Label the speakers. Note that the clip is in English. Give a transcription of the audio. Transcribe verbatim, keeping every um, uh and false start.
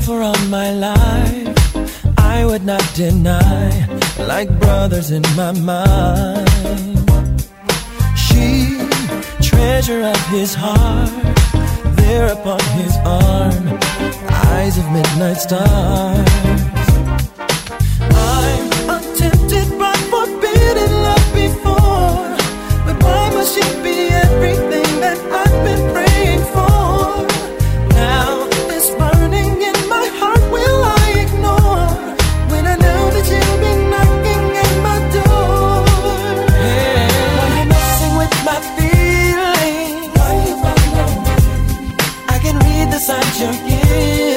Speaker 1: for all my life, I would not deny, like brothers in my mind. She, treasure of his heart, there upon his arm, eyes of midnight stars. I'm untempted by forbidden love before, but why must she be everything that I've been praying for? Now this burning in my heart will I ignore, when I know that you'll be knocking at my door. Hey, why you messing with my feelings? Why you I can read the signs you're giving.